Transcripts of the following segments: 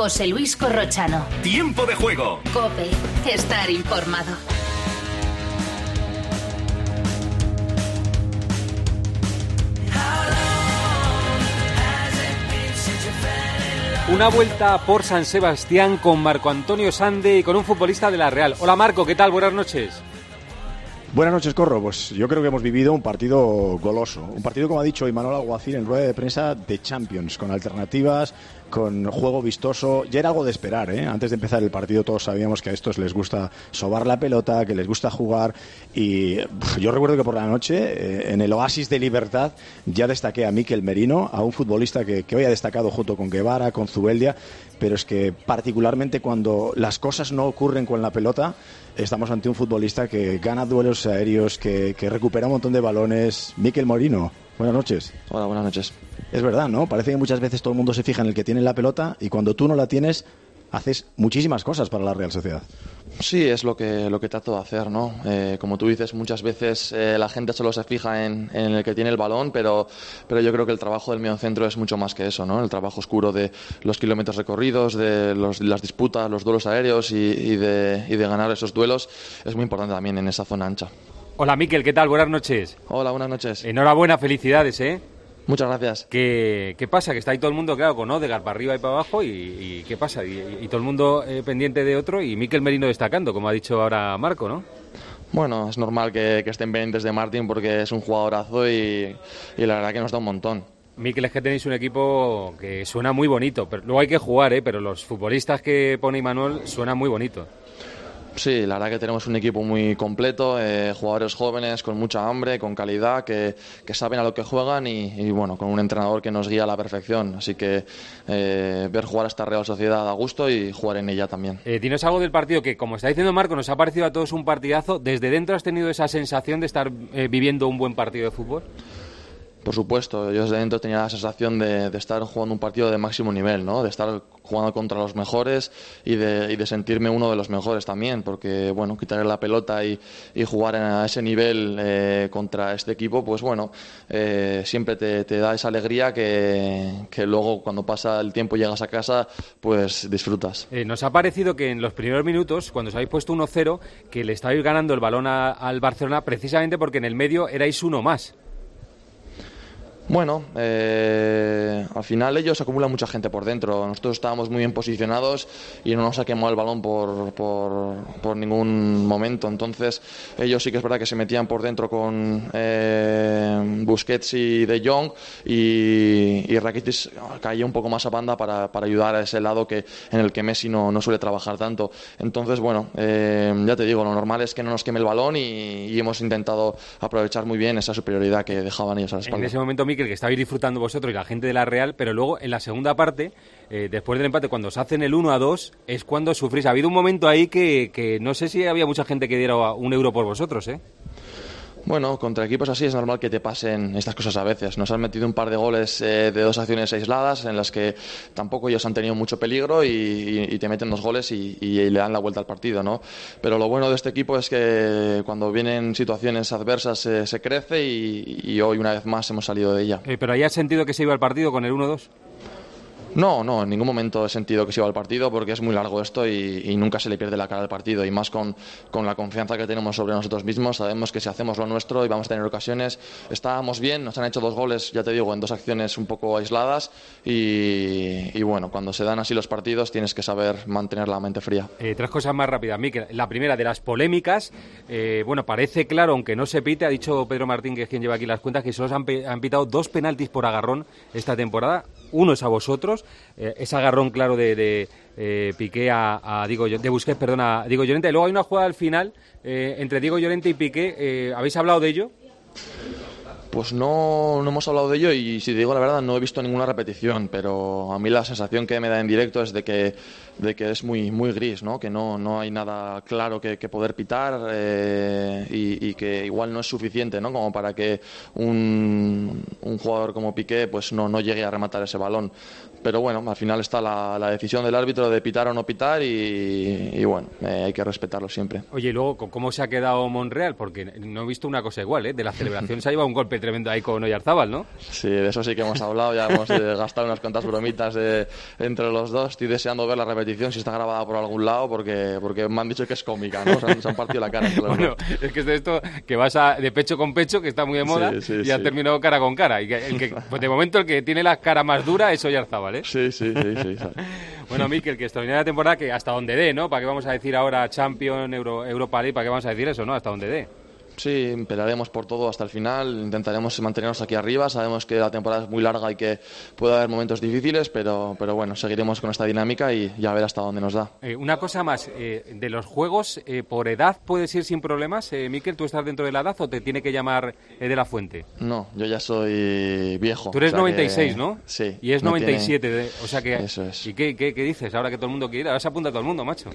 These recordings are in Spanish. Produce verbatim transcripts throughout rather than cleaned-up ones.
José Luis Corrochano. Tiempo de juego. COPE. Estar informado. Una vuelta por San Sebastián con Marco Antonio Sande y con un futbolista de la Real. Hola Marco, ¿qué tal? Buenas noches. Buenas noches, Corro. Pues yo creo que hemos vivido un partido goloso. Un partido, como ha dicho Imanol Alguacil en rueda de prensa, de Champions, con alternativas, con juego vistoso. Ya era algo de esperar, ¿eh? Antes de empezar el partido todos sabíamos que a estos les gusta sobar la pelota, que les gusta jugar. Y uf, yo recuerdo que por la noche, eh, en el oasis de libertad, ya destaqué a Mikel Merino, a un futbolista que, que hoy ha destacado junto con Guevara, con Zubeldia. Pero es que particularmente cuando las cosas no ocurren con la pelota, estamos ante un futbolista que gana duelos aéreos, que, que recupera un montón de balones. Mikel Merino, buenas noches. Hola, buenas noches. Es verdad, ¿no? Parece que muchas veces todo el mundo se fija en el que tiene la pelota y cuando tú no la tienes, haces muchísimas cosas para la Real Sociedad. Sí, es lo que lo que trato de hacer, ¿no? Eh, como tú dices, muchas veces eh, la gente solo se fija en, en el que tiene el balón, pero, pero yo creo que el trabajo del mediocentro es mucho más que eso, ¿no? El trabajo oscuro de los kilómetros recorridos, de los, las disputas, los duelos aéreos y, y, de, y de ganar esos duelos es muy importante también en esa zona ancha. Hola Mikel, ¿qué tal? Buenas noches. Hola, buenas noches. Enhorabuena, felicidades, ¿eh? Muchas gracias. ¿Qué, qué pasa? Que está ahí todo el mundo, claro, con Odegaard para arriba y para abajo, y, y ¿qué pasa? Y, y todo el mundo eh, pendiente de otro, y Mikel Merino destacando, como ha dicho ahora Marco, ¿no? Bueno, es normal que, que estén pendientes de Martín porque es un jugadorazo y, y la verdad que nos da un montón. Mikel, es que tenéis un equipo que suena muy bonito, pero luego hay que jugar, ¿eh? Pero los futbolistas que pone Imanol suenan muy bonitos. Sí, la verdad que tenemos un equipo muy completo, eh, jugadores jóvenes con mucha hambre, con calidad, que, que saben a lo que juegan y, y bueno, con un entrenador que nos guía a la perfección. Así que eh, ver jugar a esta Real Sociedad a gusto y jugar en ella también. Eh, dinos algo del partido que, como está diciendo Marco, nos ha parecido a todos un partidazo. ¿Desde dentro has tenido esa sensación de estar eh, viviendo un buen partido de fútbol? Por supuesto, yo desde dentro tenía la sensación de, de estar jugando un partido de máximo nivel, ¿no? De estar jugando contra los mejores y de, y de sentirme uno de los mejores también, porque bueno, quitarle la pelota y, y jugar a ese nivel eh, contra este equipo, pues bueno, eh, siempre te, te da esa alegría que, que luego cuando pasa el tiempo y llegas a casa, pues disfrutas. Eh, nos ha parecido que en los primeros minutos, cuando os habéis puesto uno cero, que le estabais ganando el balón a, al Barcelona precisamente porque en el medio erais uno más. Bueno, eh, al final ellos acumulan mucha gente por dentro. Nosotros estábamos muy bien posicionados y no nos ha quemado el balón por, por, por ningún momento. Entonces ellos sí que es verdad que se metían por dentro con eh, Busquets y De Jong y, y Rakitic caía un poco más a banda para, para ayudar a ese lado que en el que Messi no, no suele trabajar tanto. Entonces, bueno, eh, ya te digo, lo normal es que no nos queme el balón y, y hemos intentado aprovechar muy bien esa superioridad que dejaban ellos a la espalda. En ese momento, Mikel, que estabais disfrutando vosotros y la gente de la Real, pero luego en la segunda parte, eh, después del empate, cuando os hacen el uno a dos, es cuando sufrís. Ha habido un momento ahí que, que no sé si había mucha gente que diera un euro por vosotros, ¿eh? Bueno, contra equipos así es normal que te pasen estas cosas a veces. Nos han metido un par de goles eh, de dos acciones aisladas en las que tampoco ellos han tenido mucho peligro y, y, y te meten dos goles y, y, y le dan la vuelta al partido, ¿no? Pero lo bueno de este equipo es que cuando vienen situaciones adversas eh, se crece y, y hoy una vez más hemos salido de ella. Eh, ¿Pero ahí has sentido que se iba el partido con el uno dos? No, no, en ningún momento he sentido que se iba al partido porque es muy largo esto y, y nunca se le pierde la cara al partido y más con, con la confianza que tenemos sobre nosotros mismos. Sabemos que si hacemos lo nuestro y vamos a tener ocasiones, estábamos bien, nos han hecho dos goles, ya te digo, en dos acciones un poco aisladas y, y bueno, cuando se dan así los partidos tienes que saber mantener la mente fría. Eh, tres cosas más rápidas, Mikel. La primera, de las polémicas, eh, bueno, parece claro, aunque no se pite, ha dicho Pedro Martín, que es quien lleva aquí las cuentas, que solo se han, han pitado dos penaltis por agarrón esta temporada. Uno es a vosotros, eh, ese agarrón claro de, de eh, Piqué a, a Diego, de Busquets, perdón, a Diego Llorente. Y luego hay una jugada al final eh, entre Diego Llorente y Piqué. Eh, ¿Habéis hablado de ello? Pues no, no hemos hablado de ello y si te digo la verdad no he visto ninguna repetición, pero a mí la sensación que me da en directo es de que, de que es muy, muy gris, ¿no? Que no, no hay nada claro que, que poder pitar eh, y, y que igual no es suficiente, ¿no? Como para que un, un jugador como Piqué pues no, no llegue a rematar ese balón. Pero bueno, al final está la, la decisión del árbitro de pitar o no pitar y, y bueno, eh, hay que respetarlo siempre. Oye, y luego, ¿cómo se ha quedado Monreal? Porque no he visto una cosa igual, ¿eh? De la celebración se ha llevado un golpe tremendo ahí con Oyarzábal, ¿no? Sí, de eso sí que hemos hablado, ya hemos eh, gastado unas cuantas bromitas eh, entre los dos. Estoy deseando ver la repetición, si está grabada por algún lado, porque, porque me han dicho que es cómica, ¿no? Se han, se han partido la cara. Bueno, es que es de esto que vas a, de pecho con pecho, que está muy de moda, sí, sí, y sí. has terminado cara con cara. Y que, el que, pues de momento el que tiene la cara más dura es Oyarzábal, ¿eh? Sí, sí, sí. sí, sí. Bueno, Mikel, que extraordinaria temporada, que hasta donde dé, ¿no? ¿Para qué vamos a decir ahora Champions, Euro, Europa League? ¿Para qué vamos a decir eso, no? Hasta donde dé. Sí, pelearemos por todo hasta el final, intentaremos mantenernos aquí arriba, sabemos que la temporada es muy larga y que puede haber momentos difíciles, pero, pero bueno, seguiremos con esta dinámica y ya a ver hasta dónde nos da. Eh, una cosa más, eh, de los juegos, eh, ¿por edad puedes ir sin problemas? Eh, Mikel, ¿tú estás dentro de la edad o te tiene que llamar eh, de la Fuente? No, yo ya soy viejo. Tú eres o sea noventa y seis, que... ¿no? Sí. Y es noventa y siete, tiene... de... o sea que... Eso es. ¿Y qué, qué, qué dices ahora que todo el mundo quiere ir? Ahora se apunta todo el mundo, macho.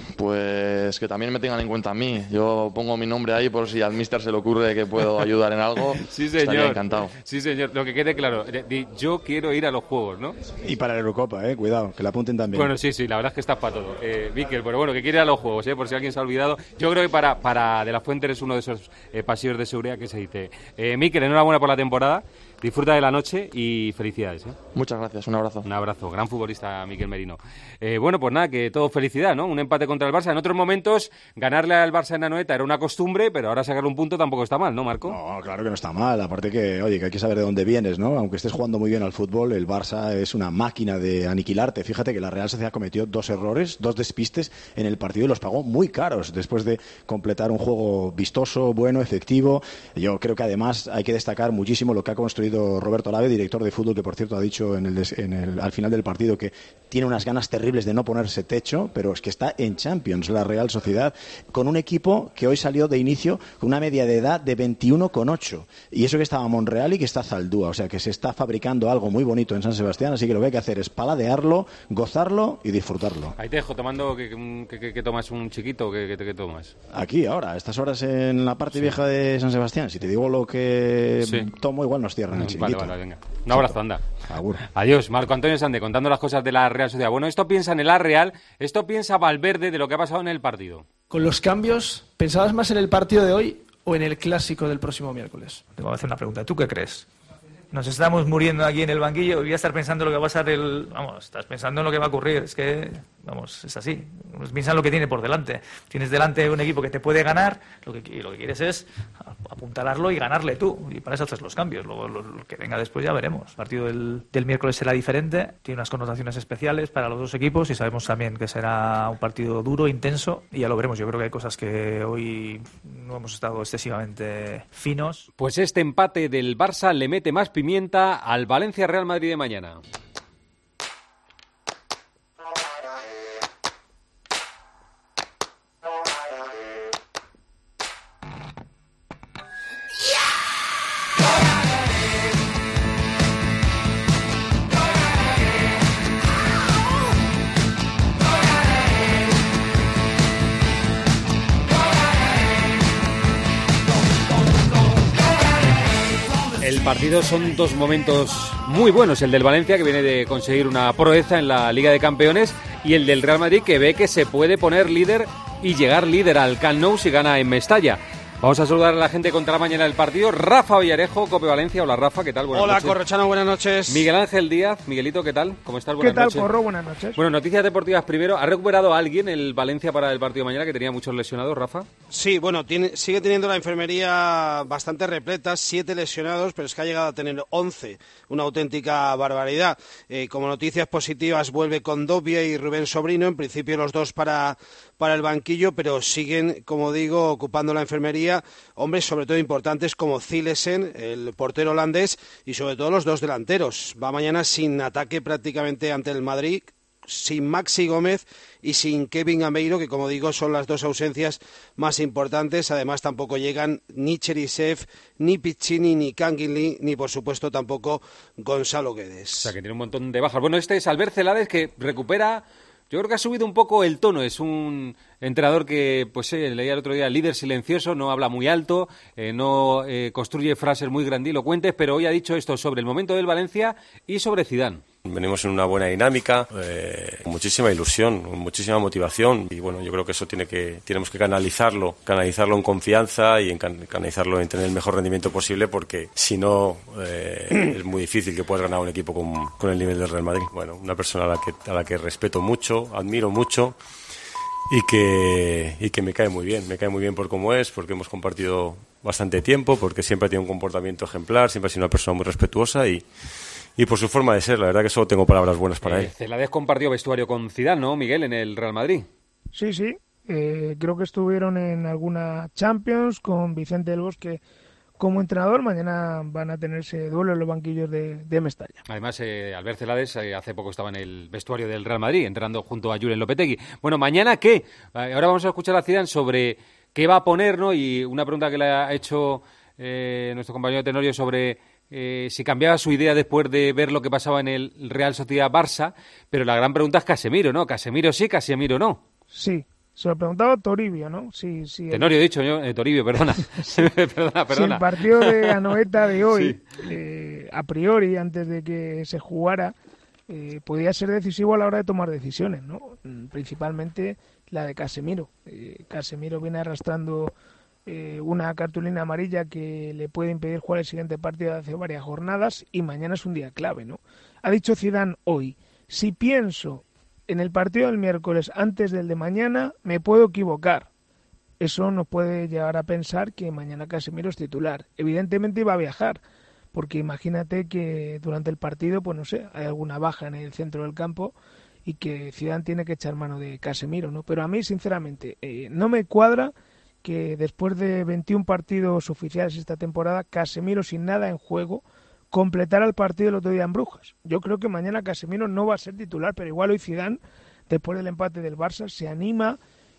Pues que también me tengan en cuenta a mí. Yo pongo mi nombre ahí por si al míster se le ocurre que puedo ayudar en algo. Sí, señor. Estaría encantado. Sí, señor. Lo que quede claro, yo quiero ir a los Juegos, ¿no? Y para la Eurocopa, eh, cuidado, que la apunten también. Bueno, sí, sí, la verdad es que estás para todo. Eh, Mikel, pero bueno, que quiere ir a los Juegos, eh, por si alguien se ha olvidado. Yo creo que para, para De la Fuente eres uno de esos eh, pasillos de seguridad que se dice. Eh, Mikel, enhorabuena por la temporada. Disfruta de la noche y felicidades, ¿eh? Muchas gracias, un abrazo. Un abrazo, gran futbolista Mikel Merino. Eh, bueno, pues nada, que todo felicidad, ¿no? Un empate contra el Barça. En otros momentos, ganarle al Barça en Anoeta era una costumbre, pero ahora sacar un punto tampoco está mal, ¿no, Marco? No, claro que no está mal. Aparte que, oye, que hay que saber de dónde vienes, ¿no? Aunque estés jugando muy bien al fútbol, el Barça es una máquina de aniquilarte. Fíjate que la Real Sociedad cometió dos errores, dos despistes en el partido y los pagó muy caros después de completar un juego vistoso, bueno, efectivo. Yo creo que además hay que destacar muchísimo lo que ha construido Roberto Lave, director de fútbol, que por cierto ha dicho en el, en el, al final del partido que tiene unas ganas terribles de no ponerse techo, pero es que está en Champions la Real Sociedad, con un equipo que hoy salió de inicio con una media de edad de veintiuno coma ocho, y eso que estaba Monreal y que está Zaldúa, o sea que se está fabricando algo muy bonito en San Sebastián, así que lo que hay que hacer es paladearlo, gozarlo y disfrutarlo. Ahí te dejo tomando, que, que, que, que tomas un chiquito, que, que, que tomas. Aquí, ahora, a estas horas en la parte sí. vieja de San Sebastián, si te digo lo que sí. tomo, igual nos cierran el chiquito. Vale, vale, venga. Un abrazo, anda. Agur. Adiós, Marco Antonio Sande, contando las cosas de la Real Sociedad. Bueno, esto piensa en el A Real, esto piensa Valverde de lo que ha pasado en el partido. Con los cambios, ¿pensabas más en el partido de hoy o en el clásico del próximo miércoles? Te voy a hacer una pregunta. ¿Tú qué crees? Nos estamos muriendo aquí en el banquillo y voy a estar pensando en lo que va a pasar el... Vamos, estás pensando en lo que va a ocurrir. Es que, vamos, es así. Piensa en lo que tiene por delante. Tienes delante un equipo que te puede ganar, lo que, y lo que quieres es apuntalarlo y ganarle tú. Y para eso haces los cambios. Luego, lo, lo que venga después ya veremos. El partido del, del miércoles será diferente. Tiene unas connotaciones especiales para los dos equipos y sabemos también que será un partido duro, intenso, y ya lo veremos. Yo creo que hay cosas que hoy no hemos estado excesivamente finos. Pues este empate del Barça le mete más pimienta al Valencia Real Madrid de mañana. El partido son dos momentos muy buenos, el del Valencia, que viene de conseguir una proeza en la Liga de Campeones, y el del Real Madrid, que ve que se puede poner líder y llegar líder al Camp Nou si gana en Mestalla. Vamos a saludar a la gente contra la mañana del partido. Rafa Villarejo, Cope Valencia. Hola, Rafa, ¿qué tal? Buenas Hola, noches. Corrochano, buenas noches. Miguel Ángel Díaz. Miguelito, ¿qué tal? ¿Cómo estás? Buenas ¿Qué tal, noches. Corro? Buenas noches. Bueno, noticias deportivas primero. ¿Ha recuperado a alguien el Valencia para el partido de mañana, que tenía muchos lesionados, Rafa? Sí, bueno, tiene, sigue teniendo la enfermería bastante repleta, siete lesionados, pero es que ha llegado a tener once, una auténtica barbaridad. Eh, como noticias positivas, vuelve Condovia y Rubén Sobrino, en principio los dos para, para el banquillo, pero siguen, como digo, ocupando la enfermería hombres sobre todo importantes como Zilesen, el portero holandés, y sobre todo los dos delanteros. Va mañana sin ataque prácticamente ante el Madrid, sin Maxi Gómez y sin Kevin Gameiro, que como digo son las dos ausencias más importantes. Además tampoco llegan ni Cherisev, ni Piccini, ni Canguilí, ni por supuesto tampoco Gonzalo Guedes. O sea que tiene un montón de bajas. Bueno, este es Albert Celades, que recupera... Yo creo que ha subido un poco el tono. Es un entrenador que, pues eh, leía el otro día, líder silencioso, no habla muy alto, eh, no eh, construye frases muy grandilocuentes, pero hoy ha dicho esto sobre el momento del Valencia y sobre Zidane. Venimos en una buena dinámica, eh, con muchísima ilusión, con muchísima motivación y bueno, yo creo que eso tiene que tenemos que canalizarlo, canalizarlo en confianza y en can, canalizarlo en tener el mejor rendimiento posible, porque si no eh, es muy difícil que puedas ganar un equipo con, con el nivel del Real Madrid. Bueno, una persona a la que a la que respeto mucho, admiro mucho y que y que me cae muy bien, me cae muy bien por cómo es, porque hemos compartido bastante tiempo, porque siempre ha tenido un comportamiento ejemplar, siempre ha sido una persona muy respetuosa y Y por su forma de ser, la verdad que solo tengo palabras buenas para eh, él. Celades compartió vestuario con Zidane, ¿no, Miguel, en el Real Madrid? Sí, sí. Eh, creo que estuvieron en alguna Champions con Vicente del Bosque como entrenador. Mañana van a tenerse duelo en los banquillos de, de Mestalla. Además, eh, Albert Celades eh, hace poco estaba en el vestuario del Real Madrid, entrenando junto a Julen Lopetegui. Bueno, ¿mañana qué? Ahora vamos a escuchar a Zidane sobre qué va a poner, ¿no? Y una pregunta que le ha hecho eh, nuestro compañero Tenorio sobre Eh, si cambiaba su idea después de ver lo que pasaba en el Real Sociedad-Barça, pero la gran pregunta es Casemiro, ¿no? Casemiro sí, Casemiro no. Sí, se lo preguntaba Toribio, ¿no? Sí, sí. Tenorio, he dicho yo, eh, Toribio, perdona. perdona, perdona. Si el partido de Anoeta de hoy, sí. eh, a priori, antes de que se jugara, eh, podía ser decisivo a la hora de tomar decisiones, ¿no? Principalmente la de Casemiro. Eh, Casemiro viene arrastrando Eh, una cartulina amarilla que le puede impedir jugar el siguiente partido de hace varias jornadas y mañana es un día clave, ¿no? Ha dicho Zidane hoy, si pienso en el partido del miércoles antes del de mañana, me puedo equivocar. Eso nos puede llevar a pensar que mañana Casemiro es titular. Evidentemente iba a viajar, porque imagínate que durante el partido, pues no sé, hay alguna baja en el centro del campo y que Zidane tiene que echar mano de Casemiro, ¿no? Pero a mí, sinceramente, eh, no me cuadra que después de veintiún partidos oficiales esta temporada, Casemiro sin nada en juego, completara el partido el otro día en Brujas. Yo creo que mañana Casemiro no va a ser titular, pero igual hoy Zidane, después del empate del Barça, se anima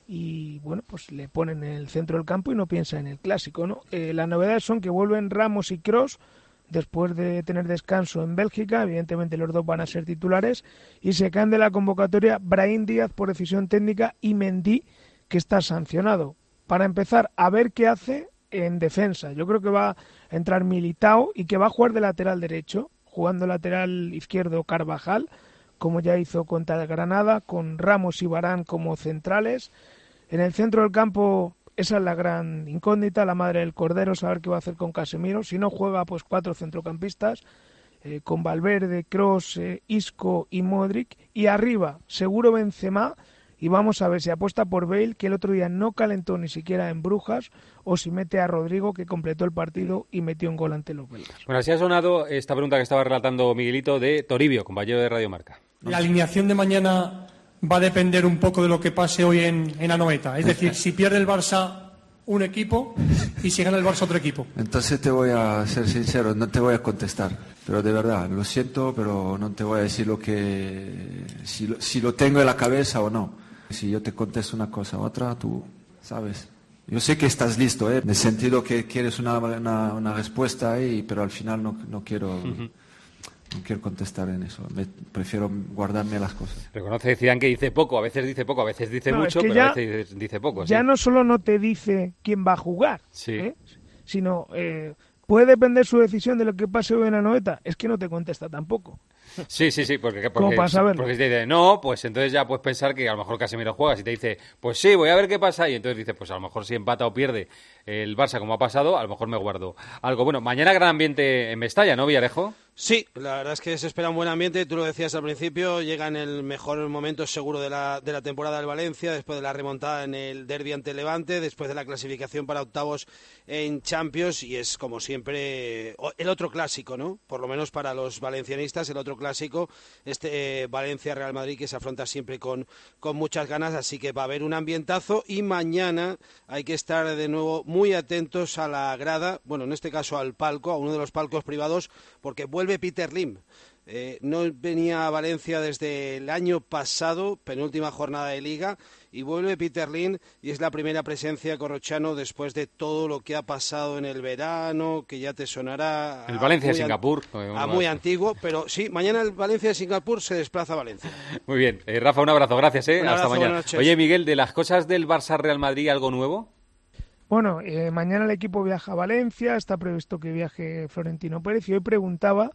y bueno, pues le ponen en el centro del campo y no piensa en el clásico, ¿no? Eh, las novedades son que vuelven Ramos y Kroos después de tener descanso en Bélgica, evidentemente los dos van a ser titulares, y se caen de la convocatoria Brahim Díaz por decisión técnica y Mendy, que está sancionado. Para empezar, a ver qué hace en defensa. Yo creo que va a entrar Militao y que va a jugar de lateral derecho, jugando lateral izquierdo Carvajal, como ya hizo contra el Granada, con Ramos y Varane como centrales. En el centro del campo, esa es la gran incógnita, la madre del cordero, saber qué va a hacer con Casemiro. Si no juega, pues cuatro centrocampistas, eh, con Valverde, Kroos, eh, Isco y Modric. Y arriba, seguro Benzema. Y vamos a ver si apuesta por Bale, que el otro día no calentó ni siquiera en Brujas, o si mete a Rodrigo, que completó el partido y metió un gol ante los belgas. Bueno, así ha sonado esta pregunta que estaba relatando Miguelito de Toribio, compañero de Radio Marca. La alineación de mañana va a depender un poco de lo que pase hoy en, en Anoeta. Es decir, si pierde el Barça un equipo y si gana el Barça otro equipo. Entonces te voy a ser sincero, no te voy a contestar. Pero de verdad, lo siento, pero no te voy a decir lo que si lo, si lo tengo en la cabeza o no. Si yo te contesto una cosa u otra, tú sabes. Yo sé que estás listo, ¿eh? En el sentido que quieres una, una, una respuesta ahí, pero al final no, no quiero uh-huh. no quiero contestar en eso. Me, prefiero guardarme las cosas. Reconoce Zidane que dice poco, a veces dice poco, a veces dice no, mucho, es que pero ya, a veces dice, dice poco. Ya ¿sí? no solo no te dice quién va a jugar, sí. ¿eh? Sino eh, puede depender su decisión de lo que pase hoy en Anoeta. Es que no te contesta tampoco. Sí, sí, sí, porque, porque, ¿Cómo para saberlo? Porque si te dice no, pues entonces ya puedes pensar que a lo mejor Casemiro juega. Si te dice, pues sí, voy a ver qué pasa, y entonces dice, pues a lo mejor si empata o pierde el Barça como ha pasado, a lo mejor me guardo algo. Bueno, mañana gran ambiente en Mestalla, ¿no, Villarejo? Sí, la verdad es que se espera un buen ambiente, tú lo decías al principio, llega en el mejor momento seguro de la, de la temporada del Valencia, después de la remontada en el derbi ante Levante, después de la clasificación para octavos en Champions, y es como siempre el otro clásico, ¿no? Por lo menos para los valencianistas, el otro clásico, este eh, Valencia-Real Madrid, que se afronta siempre con, con muchas ganas, así que va a haber un ambientazo, y mañana hay que estar de nuevo muy atentos a la grada, bueno, en este caso al palco, a uno de los palcos privados, porque vuelve Vuelve Peter Lim. Eh, no venía a Valencia desde el año pasado, penúltima jornada de Liga, y vuelve Peter Lim, y es la primera presencia corrochano después de todo lo que ha pasado en el verano, que ya te sonará... El Valencia de Singapur. A, a muy antiguo, pero sí, mañana el Valencia de Singapur se desplaza a Valencia. Muy bien. Eh, Rafa, un abrazo, gracias. Eh. Un Hasta abrazo, mañana. Oye, Miguel, de las cosas del Barça-Real Madrid, ¿algo nuevo? Bueno, eh, mañana el equipo viaja a Valencia, está previsto que viaje Florentino Pérez, y hoy preguntaba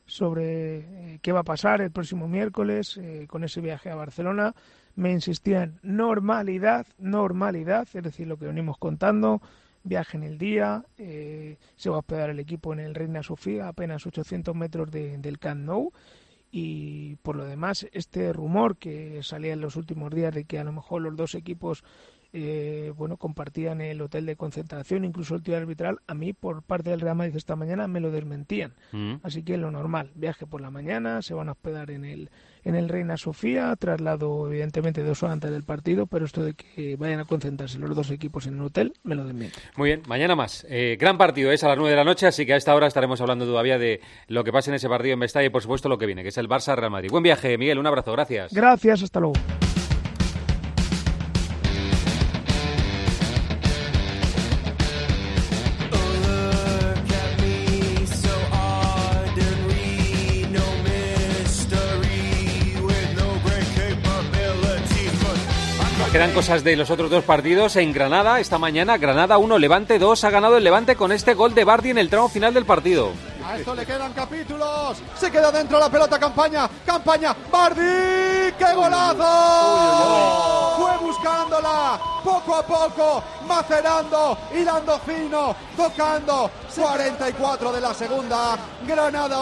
sobre eh, qué va a pasar el próximo miércoles eh, con ese viaje a Barcelona. Me insistían normalidad, normalidad, es decir, lo que venimos contando, viaje en el día, eh, se va a hospedar el equipo en el Reina Sofía, a apenas ochocientos metros de, del Camp Nou, y por lo demás, este rumor que salía en los últimos días de que a lo mejor los dos equipos Eh, bueno, compartían el hotel de concentración, incluso el tiro arbitral, a mí por parte del Real Madrid esta mañana me lo desmentían. Mm. Así que lo normal, viaje por la mañana, se van a hospedar en el en el Reina Sofía, traslado evidentemente dos horas antes del partido, pero esto de que vayan a concentrarse los dos equipos en el hotel, me lo desmienten. Muy bien, mañana más. Eh, gran partido, es a las nueve de la noche, así que a esta hora estaremos hablando todavía de lo que pase en ese partido en Mestalla y por supuesto lo que viene, que es el Barça-Real Madrid. Buen viaje, Miguel, un abrazo, gracias. Gracias, hasta luego. Quedan cosas de los otros dos partidos en Granada esta mañana. Granada uno, Levante dos. Ha ganado el Levante con este gol de Bardi en el tramo final del partido. A esto le quedan capítulos. Se queda dentro la pelota Campaña. Campaña. Bardi. ¡Qué golazo! Fue buscándola poco a poco, macerando, hilando fino, tocando. cuarenta y cuatro de la segunda. Granada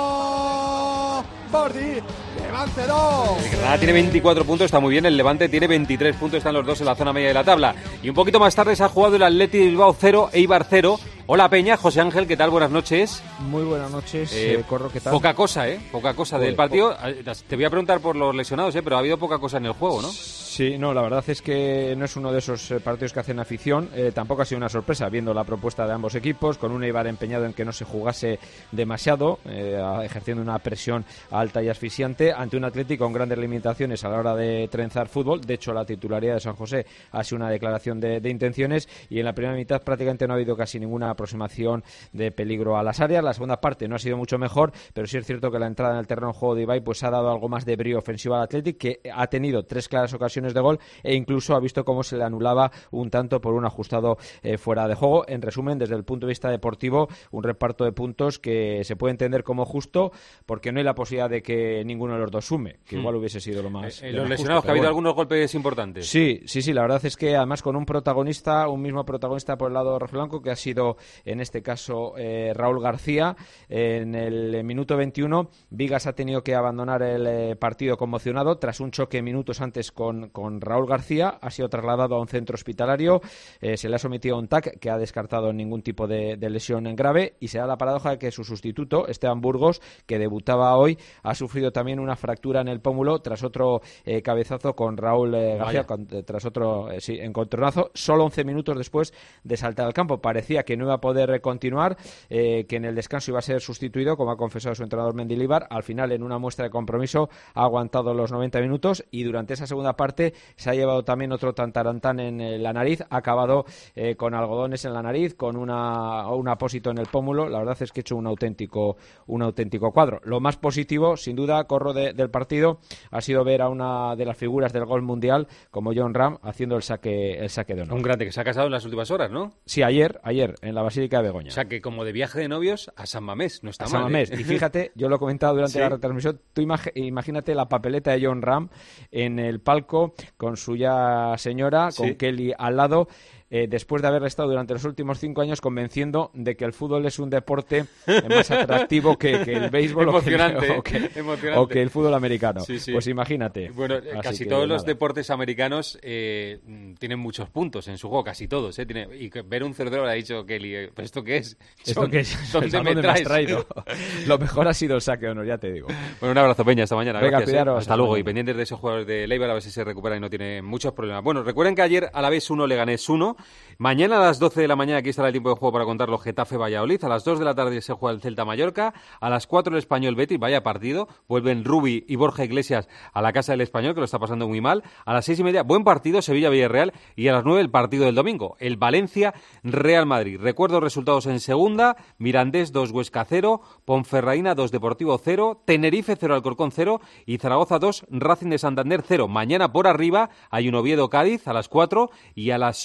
uno. Bardi. Levante dos. El Granada tiene veinticuatro puntos, está muy bien. El Levante tiene veintitrés puntos, están los dos en la zona media de la tabla. Y un poquito más tarde se ha jugado el Athletic Bilbao cero, Eibar cero. Hola Peña, José Ángel, ¿qué tal? Buenas noches. Muy buenas noches, eh, eh, Corro, ¿qué tal? Poca cosa, ¿eh? Poca cosa del partido. Te voy a preguntar por los lesionados, ¿eh? Pero ha habido poca cosa en el juego, ¿no? Sí, no, la verdad es que no es uno de esos partidos que hacen afición. Eh, tampoco ha sido una sorpresa, viendo la propuesta de ambos equipos, con un Eibar empeñado en que no se jugase demasiado, eh, ejerciendo una presión alta y asfixiante, ante un Atlético con grandes limitaciones a la hora de trenzar fútbol. De hecho, la titularidad de San José ha sido una declaración de, de intenciones, y en la primera mitad prácticamente no ha habido casi ninguna aproximación de peligro a las áreas. La segunda parte no ha sido mucho mejor, pero sí es cierto que la entrada en el terreno de juego de Ibai pues ha dado algo más de brío ofensivo al Athletic, que ha tenido tres claras ocasiones de gol e incluso ha visto cómo se le anulaba un tanto por un ajustado eh, fuera de juego. En resumen, desde el punto de vista deportivo, un reparto de puntos que se puede entender como justo, porque no hay la posibilidad de que ninguno de los dos sume, que hmm. igual hubiese sido lo más... Eh, eh, los lesionados, que ha habido bueno. algunos golpes importantes. Sí, sí, sí, la verdad es que además con un protagonista, un mismo protagonista por el lado rojiblanco, que ha sido en este caso eh, Raúl García. En el minuto veintiuno, Vigas ha tenido que abandonar el eh, partido conmocionado tras un choque minutos antes con, con Raúl García. Ha sido trasladado a un centro hospitalario, eh, se le ha sometido a un T A C que ha descartado ningún tipo de, de lesión grave, y se da la paradoja de que su sustituto, Esteban Burgos, que debutaba hoy, ha sufrido también una fractura en el pómulo tras otro eh, cabezazo con Raúl eh, García, con, tras otro eh, sí, encontronazo, solo once minutos después de saltar al campo. Parecía que no iba a poder continuar, eh, que en el descanso iba a ser sustituido, como ha confesado su entrenador Mendilibar. Al final, en una muestra de compromiso, ha aguantado los noventa minutos, y durante esa segunda parte se ha llevado también otro tantarantán en eh, la nariz, ha acabado eh, con algodones en la nariz, con una, un apósito en el pómulo. La verdad es que ha hecho un auténtico, un auténtico cuadro. Lo más positivo, sin duda, Corro, de, del partido, ha sido ver a una de las figuras del gol mundial, como John Ram, haciendo el saque, el saque de honor. Un grande que se ha casado en las últimas horas, ¿no? Sí, ayer, ayer, en la Basílica de Begoña. O sea, que como de viaje de novios a San Mamés, no está a mal. San Mamés. ¿eh? Y fíjate, yo lo he comentado durante ¿Sí? la retransmisión, tú imag- imagínate la papeleta de John Ram en el palco con su ya señora, con ¿Sí? Kelly al lado. Eh, después de haber estado durante los últimos cinco años convenciendo de que el fútbol es un deporte eh, más atractivo que, que el béisbol emocionante, o, que, emocionante. o que el fútbol americano. Sí, sí. Pues imagínate. Bueno, Así casi todos nada. los deportes americanos eh, tienen muchos puntos en su juego, casi todos. Eh, tiene, y ver un cerdero le ha dicho Kelly, eh, ¿pero esto qué es? ¿Esto qué es? ¿Dónde me, me has traído? Lo mejor ha sido el saque de honor, ya te digo. Bueno, un abrazo, Peña, hasta mañana. Venga, Gracias, cuidaros, eh. Hasta luego. mañana. Y pendientes de esos jugadores de Leibar, a ver si se recupera y no tiene muchos problemas. Bueno, recuerden que ayer Alavés uno, Leganés uno. Mañana a las doce de la mañana aquí estará el tiempo de juego para contarlo, Getafe-Valladolid. A las dos de la tarde se juega el Celta-Mallorca. A las cuatro el Español-Betis, vaya partido. Vuelven Rubi y Borja Iglesias a la casa del Español, que lo está pasando muy mal. A las seis y media, buen partido, Sevilla-Villarreal. Y a las nueve el partido del domingo, el Valencia-Real Madrid. Recuerdo resultados en segunda: Mirandés dos, Huesca cero, Ponferradina dos, Deportivo cero, Tenerife cero, Alcorcón cero y Zaragoza dos, Racing de Santander cero. Mañana por arriba hay un Oviedo-Cádiz a las cuatro, y a las ocho de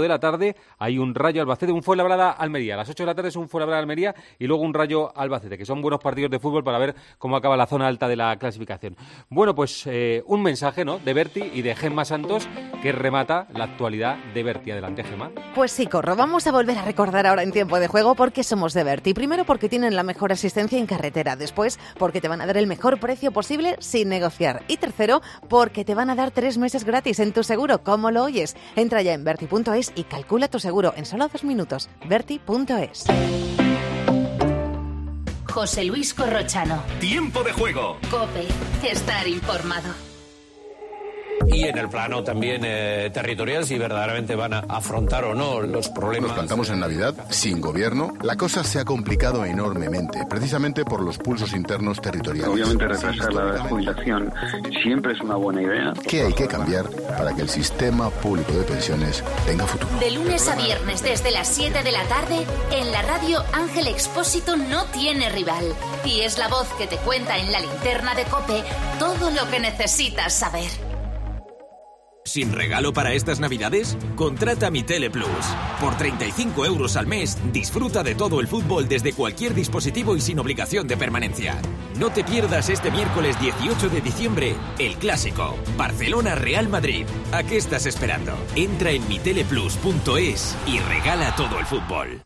de la tarde hay un Rayo Albacete, un Fuenlabrada-Almería. A las ocho de la tarde es un Fuenlabrada-Almería y luego un Rayo-Albacete, que son buenos partidos de fútbol para ver cómo acaba la zona alta de la clasificación. Bueno, pues eh, un mensaje, ¿no?, de Berti y de Gemma Santos, que remata la actualidad de Berti. Adelante, Gemma. Pues sí, Corro, vamos a volver a recordar ahora en tiempo de juego por qué somos de Berti. Primero, porque tienen la mejor asistencia en carretera. Después, porque te van a dar el mejor precio posible sin negociar. Y tercero, porque te van a dar tres meses gratis en tu seguro. ¿Cómo lo oyes? Entra ya en Berti punto es y calcula tu seguro en solo dos minutos. Berti punto es. José Luis Corrochano. Tiempo de juego. COPE. Estar informado. Y en el plano también eh, territorial, si verdaderamente van a afrontar o no los problemas. Nos plantamos en Navidad, sin gobierno. La cosa se ha complicado enormemente, precisamente por los pulsos internos territoriales. Obviamente retrasar la jubilación siempre es una buena idea. ¿Qué hay que cambiar para que el sistema público de pensiones tenga futuro? De lunes a viernes desde las siete de la tarde, en la radio Ángel Expósito no tiene rival. Y es la voz que te cuenta en la linterna de COPE todo lo que necesitas saber. ¿Sin regalo para estas Navidades? Contrata Mi Tele Plus. Por treinta y cinco euros al mes, disfruta de todo el fútbol desde cualquier dispositivo y sin obligación de permanencia. No te pierdas este miércoles dieciocho de diciembre, el clásico, Barcelona-Real Madrid. ¿A qué estás esperando? Entra en mi tele plus punto es y regala todo el fútbol.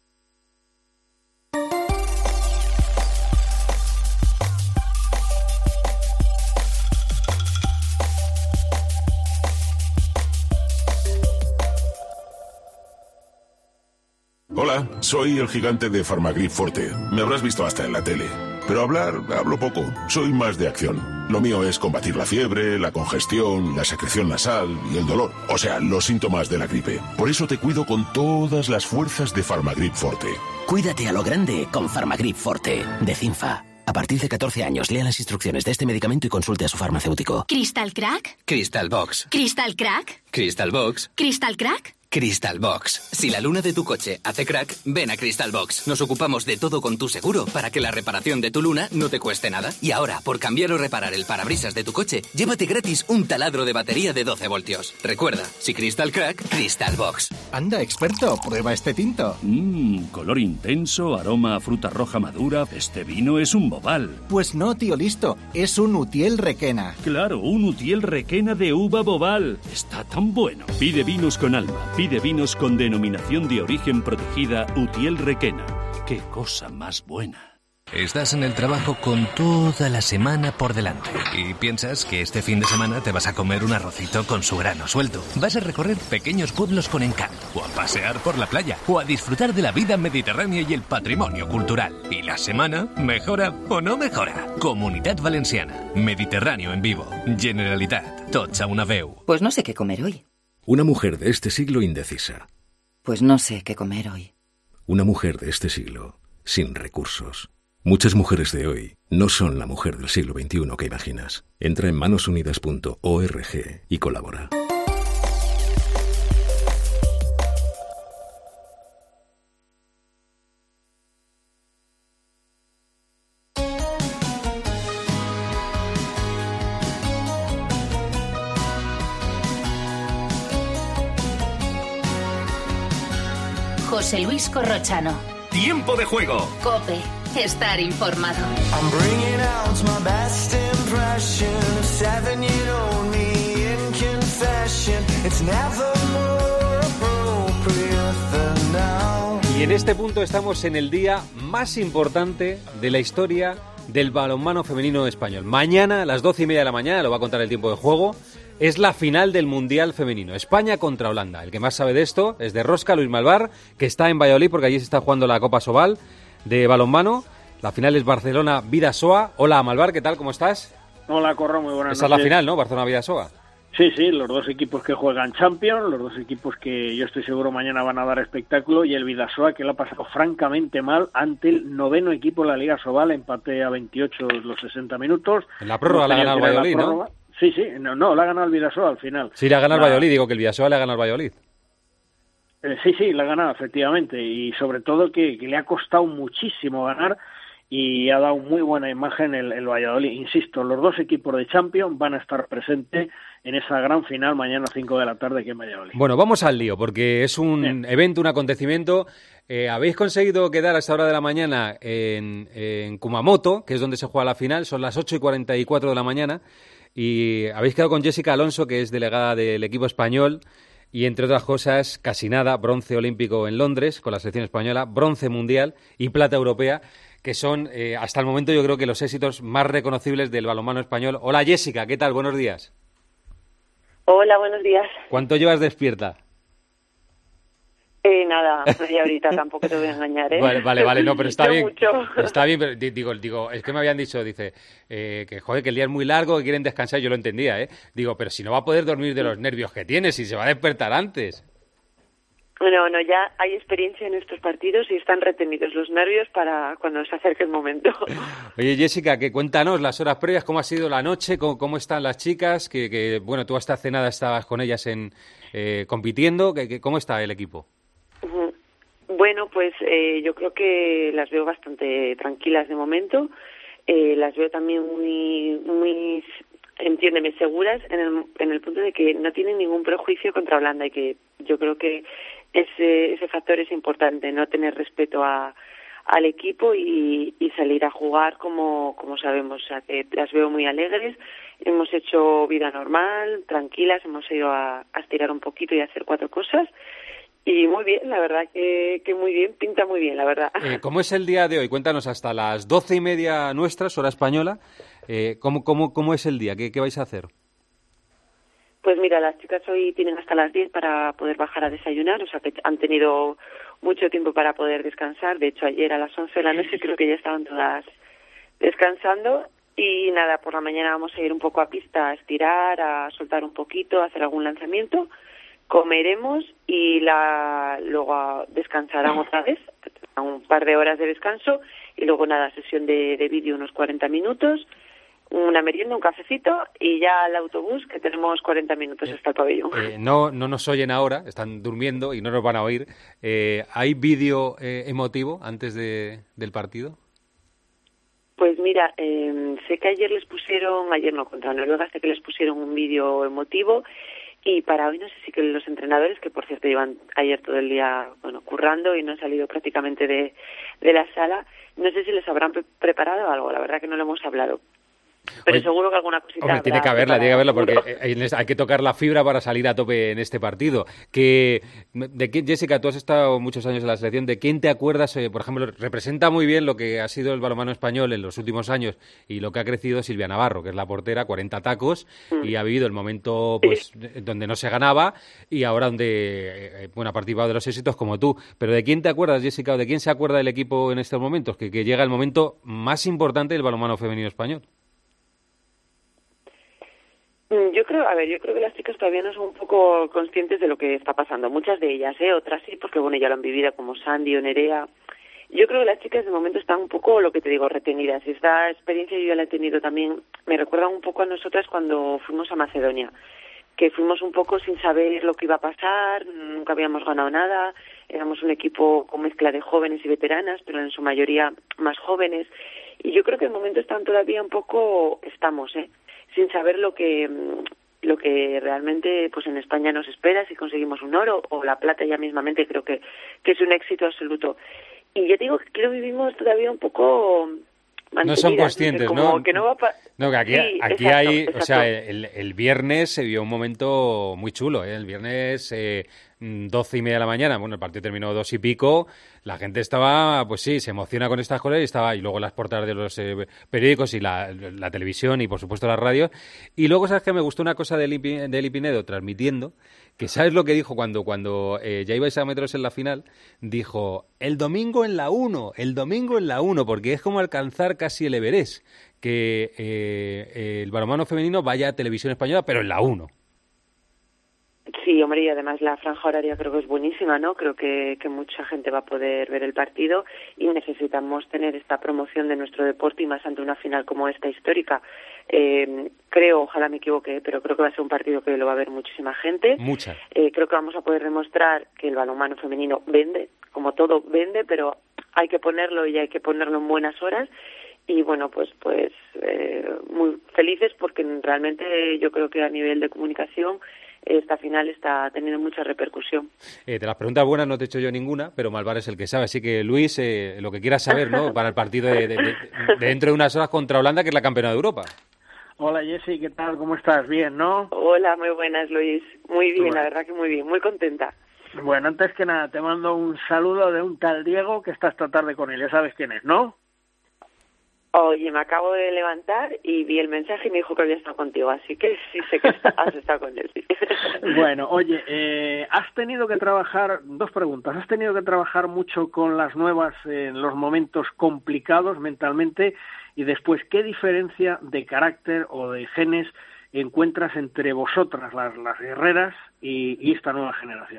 Hola, soy el gigante de Farmagrip Forte. Me habrás visto hasta en la tele. Pero hablar, hablo poco. Soy más de acción. Lo mío es combatir la fiebre, la congestión, la secreción nasal y el dolor. O sea, los síntomas de la gripe. Por eso te cuido con todas las fuerzas de Farmagrip Forte. Cuídate a lo grande con Farmagrip Forte, de Cinfa. A partir de catorce años, lea las instrucciones de este medicamento y consulte a su farmacéutico. ¿Crystal Crack? Crystal Box. ¿Crystal Crack? Crystal Box. ¿Crystal Crack? Crystal Box. Si la luna de tu coche hace crack, ven a Crystal Box. Nos ocupamos de todo con tu seguro para que la reparación de tu luna no te cueste nada. Y ahora, por cambiar o reparar el parabrisas de tu coche, llévate gratis un taladro de batería de doce voltios. Recuerda, si Crystal Crack, Crystal Box. Anda, experto, prueba este tinto. Mmm, color intenso, aroma a fruta roja madura. Este vino es un bobal. Pues no, tío listo, es un Utiel Requena. Claro, un Utiel Requena de uva bobal. Está tan bueno. Pide vinos con alma. Pide vinos con denominación de origen protegida Utiel Requena. ¡Qué cosa más buena! Estás en el trabajo con toda la semana por delante y piensas que este fin de semana te vas a comer un arrocito con su grano suelto. Vas a recorrer pequeños pueblos con encanto, o a pasear por la playa, o a disfrutar de la vida mediterránea y el patrimonio cultural. ¿Y la semana mejora o no mejora? Comunitat Valenciana, Mediterráneo en vivo, Generalitat, tots a una veu. Pues no sé qué comer hoy. Una mujer de este siglo indecisa. Pues no sé qué comer hoy. Una mujer de este siglo sin recursos. Muchas mujeres de hoy no son la mujer del siglo veintiuno que imaginas. Entra en manos unidas punto org y colabora. José Luis Corrochano. Tiempo de juego. COPE. Estar informado. I'm bringing out my best impression of seven-year-old me in confession. It's never more appropriate than now. Y en este punto estamos en el día más importante de la historia del balonmano femenino español. Mañana a las doce y media de la mañana, lo va a contar el tiempo de juego, es la final del Mundial Femenino. España contra Holanda. El que más sabe de esto es de Rosca, Luis Malvar, que está en Valladolid porque allí se está jugando la Copa Sobal de balonmano. La final es Barcelona-Bidasoa. Hola, Malvar, ¿qué tal? ¿Cómo estás? Hola, Corro, muy buenas noches. Esa es la final, ¿no? Barcelona-Bidasoa. Sí, sí, los dos equipos que juegan Champions, los dos equipos que yo estoy seguro mañana van a dar espectáculo, y el Bidasoa, que lo ha pasado francamente mal ante el noveno equipo de la Liga Sobal, empate a veintiocho los sesenta minutos. En la prórroga no la ha ganado el Valladolid, ¿no? Sí, sí, no, no, la ha ganado el Bidasoa al final. Sí, le ha ganado la... el Valladolid, digo que el Bidasoa le ha ganado al Valladolid. Eh, sí, sí, la ha ganado, efectivamente, y sobre todo que, que le ha costado muchísimo ganar, y ha dado muy buena imagen el, el Valladolid. Insisto, los dos equipos de Champions van a estar presentes en esa gran final mañana a cinco de la tarde aquí en Valladolid. Bueno, vamos al lío, porque es un Bien. evento, un acontecimiento. Eh, habéis conseguido quedar a esta hora de la mañana en, en Kumamoto, que es donde se juega la final, son las ocho y cuarenta y cuatro de la mañana, y habéis quedado con Jessica Alonso, que es delegada del equipo español, y entre otras cosas, casi nada, bronce olímpico en Londres con la selección española, bronce mundial y plata europea, que son eh, hasta el momento yo creo que los éxitos más reconocibles del balonmano español. Hola Jessica, ¿qué tal? Buenos días. Hola, buenos días. ¿Cuánto llevas despierta? Eh, nada, media horita, tampoco te voy a engañar, ¿eh? Vale, vale, vale, no, pero está No bien. mucho. Está bien, pero di- digo, digo, es que me habían dicho, dice, eh, que joder, que el día es muy largo, que quieren descansar, yo lo entendía, ¿eh? Digo, pero si no va a poder dormir de los nervios que tiene, si se va a despertar antes. No, no, ya hay experiencia en estos partidos y están retenidos los nervios para cuando se acerque el momento. Oye, Jessica, que cuéntanos las horas previas, cómo ha sido la noche, cómo, cómo están las chicas, que, que, bueno, tú hasta hace nada estabas con ellas en eh, compitiendo, que, que, ¿cómo está el equipo? Ujú. Bueno, pues eh, yo creo que las veo bastante tranquilas de momento. Eh, las veo también muy, muy, entiéndeme, seguras en el, en el punto de que no tienen ningún prejuicio contra Holanda y que yo creo que ese, ese factor es importante, no tener respeto a, al equipo y, y salir a jugar como, como sabemos. O sea, que las veo muy alegres, hemos hecho vida normal, tranquilas, hemos ido a, a estirar un poquito y a hacer cuatro cosas. Y muy bien, la verdad que, que muy bien, pinta muy bien, la verdad. Eh, ¿Cómo es el día de hoy? Cuéntanos, hasta las doce y media nuestras, hora española, eh, ¿cómo, cómo, ¿cómo es el día? ¿Qué, qué vais a hacer? Pues mira, las chicas hoy tienen hasta las diez para poder bajar a desayunar, o sea que han tenido mucho tiempo para poder descansar. De hecho, ayer a las once de la noche creo que ya estaban todas descansando. Y nada, por la mañana vamos a ir un poco a pista, a estirar, a soltar un poquito, a hacer algún lanzamiento. Comeremos y la, luego descansarán otra vez, un par de horas de descanso y luego nada, sesión de, de vídeo unos cuarenta minutos, una merienda, un cafecito y ya al autobús que tenemos cuarenta minutos hasta el pabellón. Eh, no, no nos oyen ahora, están durmiendo y no nos van a oír. Eh, ¿Hay vídeo eh, emotivo antes de, del partido? Pues mira, eh, sé que ayer les pusieron, ayer no, contra Noruega, sé que les pusieron un vídeo emotivo. Y para hoy no sé si que los entrenadores, que por cierto llevan ayer todo el día bueno currando y no han salido prácticamente de, de la sala, no sé si les habrán pre- preparado algo, la verdad que no lo hemos hablado. Pero Oye, seguro que alguna cosita Hombre, tiene habrá que haberla, tiene que haberla, porque preparado, eh, en es- hay que tocar la fibra para salir a tope en este partido. Que, de quién, Jessica, tú has estado muchos años en la selección, ¿de quién te acuerdas? Eh, por ejemplo, representa muy bien lo que ha sido el balonmano español en los últimos años y lo que ha crecido Silvia Navarro, que es la portera, cuarenta tacos, Mm. y ha vivido el momento pues donde no se ganaba y ahora donde, eh, bueno, ha participado de los éxitos como tú. Pero ¿de quién te acuerdas, Jessica, o de quién se acuerda del equipo en estos momentos? Que, que llega el momento más importante del balonmano femenino español. Mm, Yo creo, a ver, yo creo que las chicas todavía no son un poco conscientes de lo que está pasando. Muchas de ellas, ¿eh? Otras sí, porque bueno, ya lo han vivido como Sandy o Nerea. Yo creo que las chicas de momento están un poco, lo que te digo, retenidas. Y esta experiencia yo ya la he tenido también, me recuerda un poco a nosotras cuando fuimos a Macedonia, que fuimos un poco sin saber lo que iba a pasar, nunca habíamos ganado nada, éramos un equipo con mezcla de jóvenes y veteranas, pero en su mayoría más jóvenes. Y yo creo que de momento están todavía un poco, estamos, ¿eh? sin saber lo que lo que realmente pues en España nos espera si conseguimos un oro o la plata ya mismamente. Creo que, que es un éxito absoluto. Y yo digo que lo vivimos todavía un poco No son conscientes, como ¿no? que no va a pa- No, que aquí, Sí, aquí exacto, hay, exacto. o sea, el, el viernes se vio un momento muy chulo, ¿eh? El viernes eh, doce y media de la mañana, bueno, el partido terminó dos y pico, la gente estaba, pues sí, se emociona con estas cosas y estaba, y luego las portadas de los eh, periódicos y la, la televisión y por supuesto la radio. Y luego, ¿sabes qué? Me gustó una cosa de Eli, Pi- de Eli Pinedo transmitiendo, que ¿sabes lo que dijo cuando, cuando eh, ya ibais a meteros en la final? Dijo, el domingo en la uno, el domingo en la uno, porque es como alcanzar casi el Everest, que eh, eh, el balonmano femenino vaya a Televisión Española, pero en la uno. Sí, hombre, y además la franja horaria creo que es buenísima, ¿no? Creo que, que mucha gente va a poder ver el partido y necesitamos tener esta promoción de nuestro deporte y más ante una final como esta histórica. Eh, creo, ojalá me equivoque, pero creo que va a ser un partido que lo va a ver muchísima gente. Muchas. Eh, creo que vamos a poder demostrar que el balonmano femenino vende, como todo vende, pero hay que ponerlo y hay que ponerlo en buenas horas. y bueno, pues pues eh, muy felices porque realmente yo creo que a nivel de comunicación esta final está teniendo mucha repercusión. Eh, de las preguntas buenas no te he hecho yo ninguna, pero Malvar es el que sabe. Así que, Luis, eh, lo que quieras saber, ¿no? Para el partido de, de, de, de dentro de unas horas contra Holanda, que es la campeona de Europa. Hola, Jessy, ¿qué tal? ¿Cómo estás? ¿Bien, no? Hola, muy buenas, Luis. Muy bien, Bueno. la verdad que muy bien, muy contenta. Bueno, antes que nada, te mando un saludo de un tal Diego que está esta tarde con él. Ya sabes quién es, ¿no? Oye, me acabo de levantar y vi el mensaje y me dijo que había estado contigo, así que sí sé que está- has estado con él, sí. Bueno, oye, eh, has tenido que trabajar, dos preguntas, has tenido que trabajar mucho con las nuevas eh, en los momentos complicados mentalmente, y después, ¿qué diferencia de carácter o de genes encuentras entre vosotras, las, las guerreras, y, y esta nueva generación?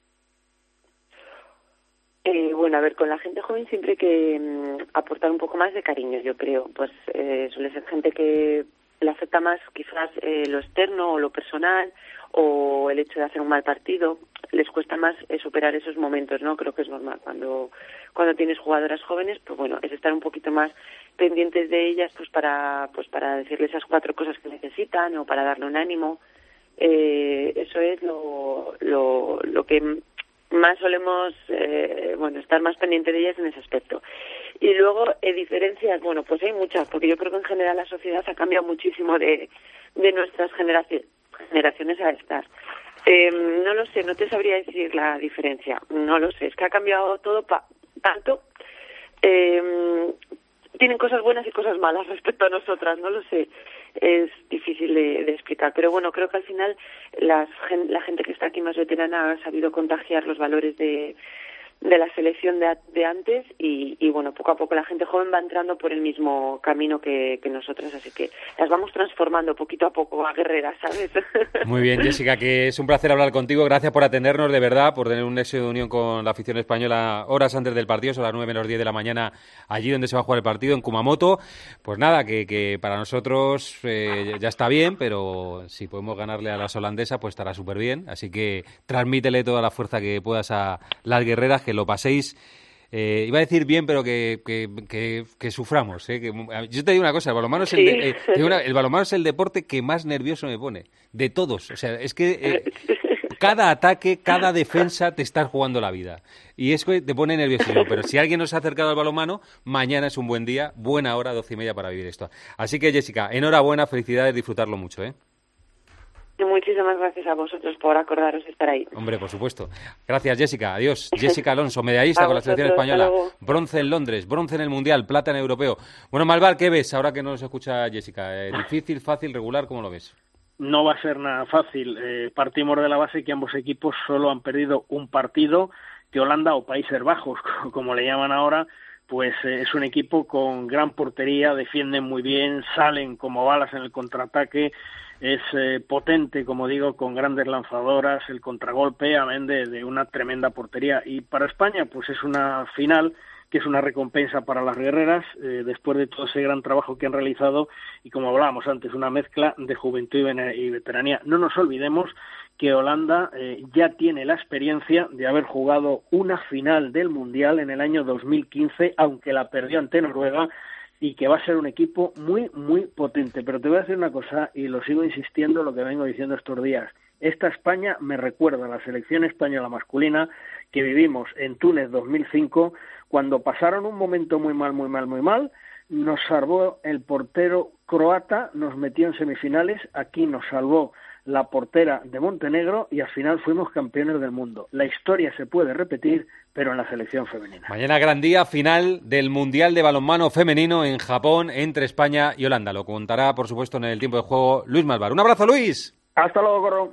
Eh, bueno, a ver, con la gente joven siempre hay que mm, aportar un poco más de cariño, yo creo. Pues eh, suele ser gente que le afecta más quizás eh, lo externo o lo personal, o el hecho de hacer un mal partido. Les cuesta más eh, superar esos momentos, ¿no? Creo que es normal. Cuando cuando tienes jugadoras jóvenes, pues bueno, es estar un poquito más pendientes de ellas, pues para pues para decirles esas cuatro cosas que necesitan o para darle un ánimo. Eh, eso es lo, lo, lo que más solemos eh, bueno estar más pendiente de ellas en ese aspecto. Y luego eh, diferencias, bueno, pues hay muchas, porque yo creo que en general la sociedad ha cambiado muchísimo de, de nuestras generaciones generaciones a estas. Eh, no lo sé, no te sabría decir la diferencia, no lo sé, es que ha cambiado todo pa- tanto. Eh, tienen cosas buenas y cosas malas respecto a nosotras, no lo sé, es difícil de, de explicar, pero bueno, creo que al final las, gen- la gente que está aquí más veterana ha sabido contagiar los valores de, de la selección de, a- de antes y, y bueno, poco a poco la gente joven va entrando por el mismo camino que, que nosotras, así que las vamos transformando poquito a poco a guerreras, ¿sabes? Muy bien, Jessica, que es un placer hablar contigo. Gracias por atendernos, de verdad, por tener un nexo de unión con la afición española horas antes del partido, son las nueve menos diez de la mañana, allí donde se va a jugar el partido, en Kumamoto. Pues nada, que, que para nosotros eh, ya está bien, pero si podemos ganarle a las holandesas, pues estará súper bien. Así que transmítele toda la fuerza que puedas a las guerreras, que lo paséis. Eh, iba a decir bien, pero que, que, que, que suframos. ¿eh? Que, yo te digo una cosa, el balonmano, es el, de- eh, te digo una- el balonmano es el deporte que más nervioso me pone, de todos. O sea, es que eh, cada ataque, cada defensa te estás jugando la vida. Y es que te pone nerviosísimo. Pero si alguien nos ha acercado al balonmano, mañana es un buen día, buena hora, doce y media para vivir esto. Así que, Jessica, enhorabuena, felicidades, disfrutarlo mucho, ¿eh? Muchísimas gracias a vosotros por acordaros de estar ahí. Hombre, por supuesto. Gracias, Jessica. Adiós. Jessica Alonso, medallista A con la selección vosotros, española. hasta luego. Bronce en Londres, bronce en el Mundial, plata en el Europeo. Bueno, Malvar, ¿qué ves ahora que no nos escucha Jessica? Eh, ¿Difícil, fácil, regular? ¿Cómo lo ves? No va a ser nada fácil. Eh, partimos de la base que ambos equipos solo han perdido un partido, que Holanda o Países Bajos, como le llaman ahora, pues eh, es un equipo con gran portería, defienden muy bien, salen como balas en el contraataque, es eh, potente, como digo, con grandes lanzadoras, el contragolpe, amén de, de una tremenda portería. Y para España, pues es una final que es una recompensa para las guerreras, eh, después de todo ese gran trabajo que han realizado, y como hablábamos antes, una mezcla de juventud y, ven- y veteranía. No nos olvidemos que Holanda eh, ya tiene la experiencia de haber jugado una final del Mundial en el año dos mil quince, aunque la perdió ante Noruega, y que va a ser un equipo muy, muy potente. Pero te voy a decir una cosa, y lo sigo insistiendo, lo que vengo diciendo estos días. Esta España me recuerda a la selección española masculina que vivimos en Túnez dos mil cinco, cuando pasaron un momento muy mal, muy mal, muy mal, nos salvó el portero croata, nos metió en semifinales, aquí nos salvó la portera de Montenegro y al final fuimos campeones del mundo. La historia se puede repetir, pero en la selección femenina. Mañana gran día, final del Mundial de Balonmano Femenino en Japón entre España y Holanda. Lo contará, por supuesto, en el tiempo de juego Luis Malvar. Un abrazo, Luis. Hasta luego, Corro.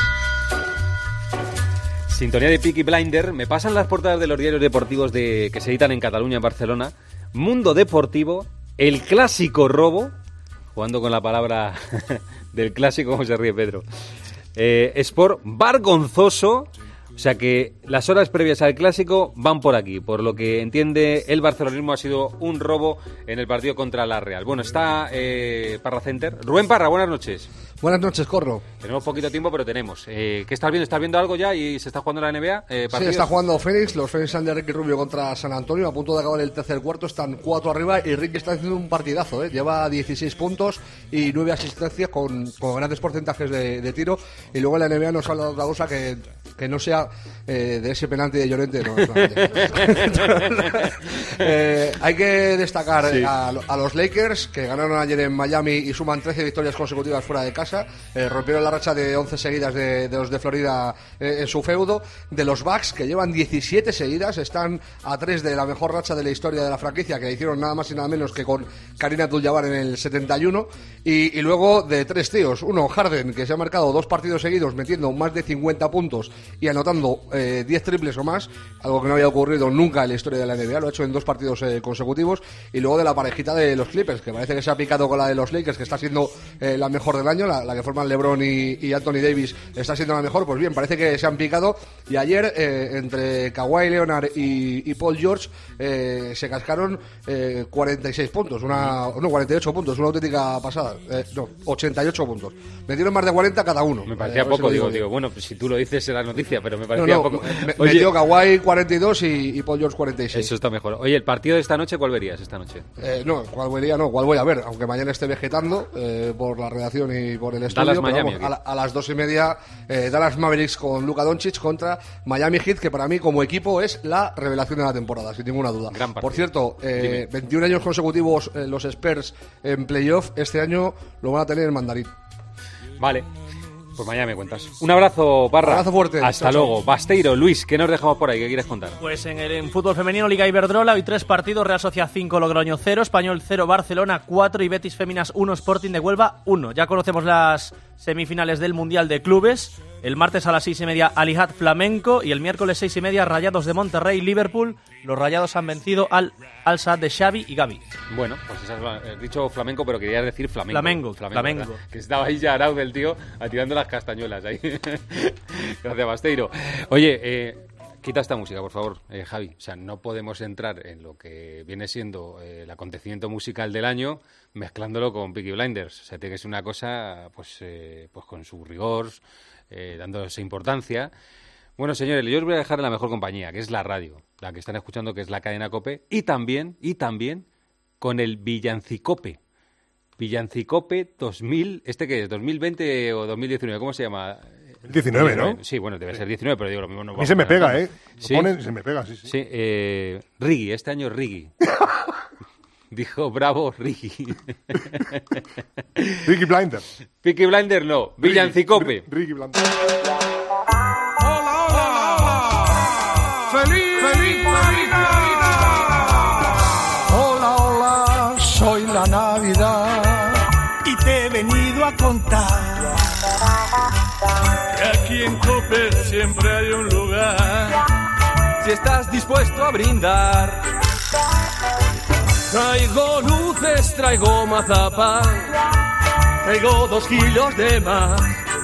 Sintonía de Peaky Blinder. Me pasan las portadas de los diarios deportivos de que se editan en Cataluña, en Barcelona. Mundo Deportivo, el clásico robo, jugando con la palabra del clásico, como se ríe Pedro. Eh, Sport, vergonzoso, O sea que las horas previas al Clásico van por aquí. Por lo que entiende el barcelonismo, ha sido un robo en el partido contra la Real. Bueno, está eh, Parra Center. Rubén Parra, buenas noches. Buenas noches, Corro. Tenemos poquito tiempo, pero tenemos. Eh, ¿Qué estás viendo? ¿Estás viendo algo ya y se está jugando la N B A? Eh, sí, está jugando Phoenix. Los Phoenix de Ricky Rubio contra San Antonio. A punto de acabar el tercer cuarto. Están cuatro arriba y Ricky está haciendo un partidazo. ¿eh? Lleva dieciséis puntos y nueve asistencias con, con grandes porcentajes de, de tiro. Y luego en la N B A nos habla de otra cosa que, que no sea eh, de ese penalti de Llorente. No, no, eh, hay que destacar sí. a, a los Lakers, que ganaron ayer en Miami y suman trece victorias consecutivas fuera de casa. Eh, rompieron la racha de once seguidas de, de los de Florida eh, en su feudo. De los Bucks, que llevan diecisiete seguidas, están a tres de la mejor racha de la historia de la franquicia, que hicieron nada más y nada menos que con Kareem Abdul-Jabbar en el setenta y uno. Y, y luego de tres tíos, uno, Harden, que se ha marcado dos partidos seguidos metiendo más de cincuenta puntos y anotando eh, diez triples o más, algo que no había ocurrido nunca en la historia de la N B A, lo ha hecho en dos partidos eh, consecutivos. Y luego de la parejita de los Clippers, que parece que se ha picado con la de los Lakers, que está siendo eh, la mejor del año, la, la que forman LeBron y, y Anthony Davis está siendo la mejor. Pues bien, parece que se han picado. Y ayer eh, entre Kawhi Leonard y, y Paul George eh, se cascaron eh, cuarenta y seis puntos, una, no, cuarenta y ocho puntos, una auténtica pasada. Eh, no, ochenta y ocho puntos. Metieron más de cuarenta cada uno. Me parecía eh, poco, si digo, digo, bueno, pues si tú lo dices era noticia, pero me parecía no, no, poco. Me, Oye, metió Kawhi cuarenta y dos y, y Paul George cuarenta y seis. Eso está mejor. Oye, el partido de esta noche, ¿cuál verías esta noche? Eh, no, ¿cuál vería? No, ¿cuál voy a ver? Aunque mañana esté vegetando eh, por la redacción y por el estudio. Dallas, Miami, vamos, a, la, a las dos y media, eh, Dallas Mavericks con Luka Doncic contra Miami Heat, que para mí como equipo es la revelación de la temporada, sin ninguna duda. Por cierto, eh, veintiún años consecutivos eh, los Spurs en playoff, este año lo van a tener en mandarín. Vale. Pues mañana me cuentas. Un abrazo, Parra. Un abrazo fuerte. Hasta chao, luego. Chao. Basteiro, Luis, ¿qué nos dejamos por ahí? ¿Qué quieres contar? Pues en el en fútbol femenino, Liga Iberdrola, hoy tres partidos: Real Sociedad cinco, Logroño cero, Español cero, Barcelona cuatro y Betis Féminas uno, Sporting de Huelva uno. Ya conocemos las semifinales del Mundial de Clubes. El martes a las seis y media, Al-Ittihad Flamenco, y el miércoles seis y media, Rayados de Monterrey, Liverpool. Los Rayados han vencido al Al-Sadd de Xavi y Gavi. Bueno, pues has dicho flamenco, pero quería decir flamenco. Flamengo, flamenco. flamenco. Que estaba ahí ya Arauz del tío atirando las castañuelas ahí. Gracias, Basteiro. Oye, eh, quita esta música, por favor, eh, Javi. O sea, no podemos entrar en lo que viene siendo eh, el acontecimiento musical del año mezclándolo con Peaky Blinders. O sea, tiene que ser una cosa pues, eh, pues con su rigor, eh, dándose importancia. Bueno, señores, yo os voy a dejar en la mejor compañía, que es la radio, la que están escuchando, que es la cadena COPE, y también, y también con el Villancicope. Villancicope dos mil, ¿este qué es? ¿dos mil veinte o dos mil diecinueve? ¿Cómo se llama? diecinueve, ¿no? Sí, bueno, debe ser diecinueve, pero digo lo mismo. No a mí se me pega, ¿eh? ¿Sí? Ponen, se me pega, sí, sí. Sí, eh, Riggy, este año Riggy. Dijo bravo Riggy. Ricky Blinder. Peaky Blinder no, Villancicope. Ricky Blinder. ¡Hola, hola! ¡Feliz, feliz, feliz Navidad! Hola, hola, soy la Navidad y te he venido a contar que aquí en COPE siempre hay un lugar si estás dispuesto a brindar. Traigo luces, traigo mazapán, traigo dos kilos de más.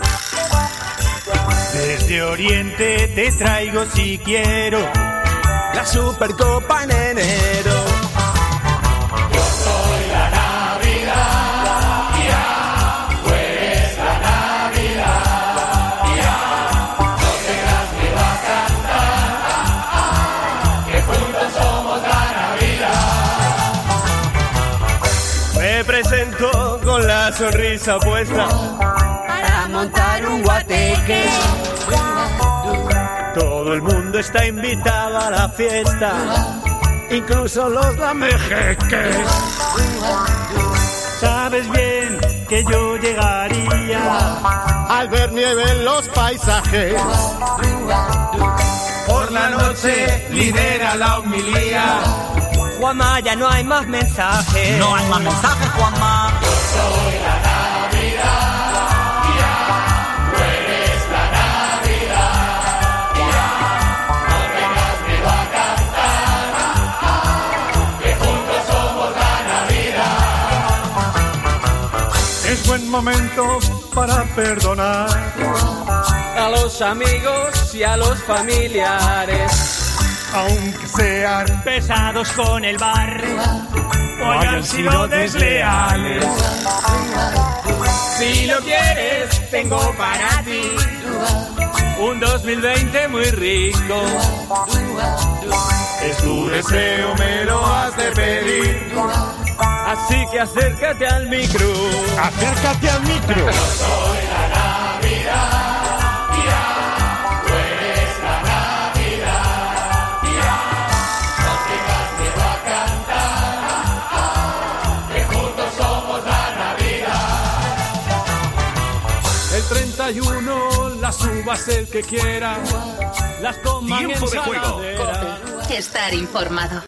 Desde Oriente te traigo, si quiero, la Supercopa en enero. Yo soy la Navidad, ya, tú eres la Navidad, ya. No tengas miedo a cantar, que juntos somos la Navidad. Me presento con la sonrisa puesta para montar un guateque. Todo el mundo está invitado a la fiesta, incluso los lamejeques. Sabes bien que yo llegaría al ver nieve en los paisajes. Por la noche lidera la homilía. Juanma, ya no hay más mensajes. No hay más mensajes, Juanma. Yo soy la Navidad. Es buen momento para perdonar a los amigos y a los familiares. Aunque sean pesados con el bar o hayan sido desleales. Si lo quieres, tengo para ti un dos mil veinte muy rico. Es tu deseo, me lo has de pedir. Así que acércate al micro. Acércate al micro. Yo soy la Navidad, ya, tú eres la Navidad, ya. No tengas miedo a cantar, que juntos somos la Navidad. El treinta y uno las uvas el que quiera, las toman en Tiempo de juego. saladera. Estar informado.